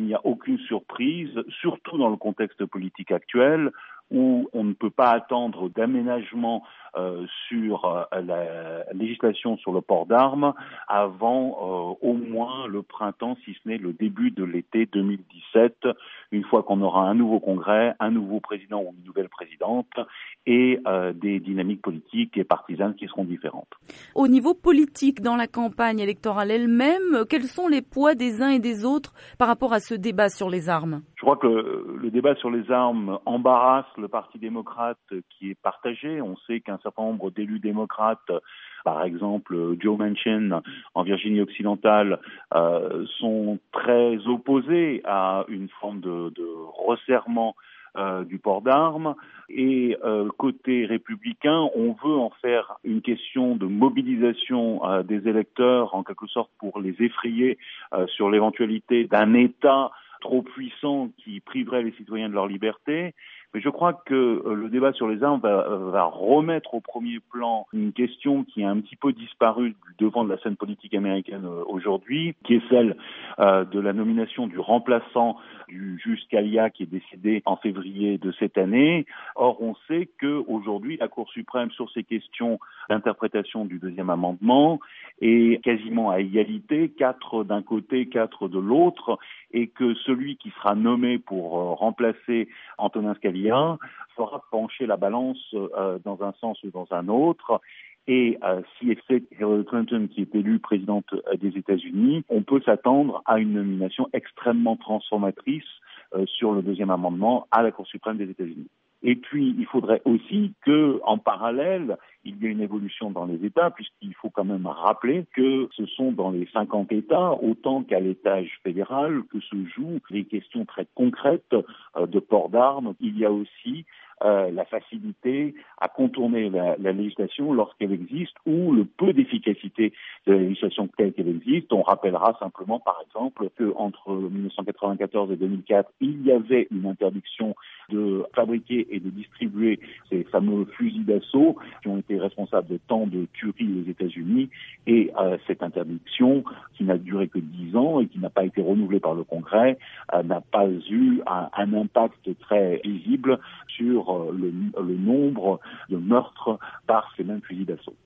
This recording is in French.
n'y a aucune surprise, surtout dans le contexte politique actuel, où on ne peut pas attendre d'aménagement sur la législation sur le port d'armes avant au moins le printemps, si ce n'est le début de l'été 2017, une fois qu'on aura un nouveau congrès, un nouveau président ou une nouvelle présidente et des dynamiques politiques et partisanes qui seront différentes. Au niveau politique, dans la campagne électorale elle-même, quels sont les poids des uns et des autres par rapport à ce débat sur les armes ? Je crois que le débat sur les armes embarrasse le Parti démocrate qui est partagé. On sait qu'un certain nombre d'élus démocrates, par exemple Joe Manchin en Virginie occidentale, sont très opposés à une forme de resserrement du port d'armes. Et côté républicain, on veut en faire une question de mobilisation des électeurs, en quelque sorte pour les effrayer sur l'éventualité d'un État trop puissant qui priverait les citoyens de leur liberté. Mais je crois que le débat sur les armes va remettre au premier plan une question qui a un petit peu disparu du devant de la scène politique américaine aujourd'hui, qui est celle de la nomination du remplaçant du juge Scalia qui est décédé en février de cette année. Or, on sait qu'aujourd'hui, la Cour suprême, sur ces questions d'interprétation du deuxième amendement, est quasiment à égalité, 4 d'un côté, 4 de l'autre, et que celui qui sera nommé pour remplacer Antonin Scalia fera pencher la balance dans un sens ou dans un autre. Et si c'est Hillary Clinton qui est élue présidente des États-Unis, on peut s'attendre à une nomination extrêmement transformatrice sur le deuxième amendement à la Cour suprême des États-Unis. Et puis, il faudrait aussi que, en parallèle, il y ait une évolution dans les États, puisqu'il faut quand même rappeler que ce sont dans les 50 États, autant qu'à l'étage fédéral, que se jouent les questions très concrètes de port d'armes. Il y a aussi la facilité à contourner la législation lorsqu'elle existe ou le peu d'efficacité de la législation telle qu'elle existe. On rappellera simplement, par exemple, qu'entre 1994 et 2004, il y avait une interdiction de fabriquer et de distribuer ces fameux fusils d'assaut qui ont été responsables de tant de tueries aux États-Unis. Et cette interdiction, qui n'a duré que 10 ans et qui n'a pas été renouvelée par le Congrès, n'a pas eu un impact très visible sur le nombre de meurtres par ces mêmes fusils d'assaut.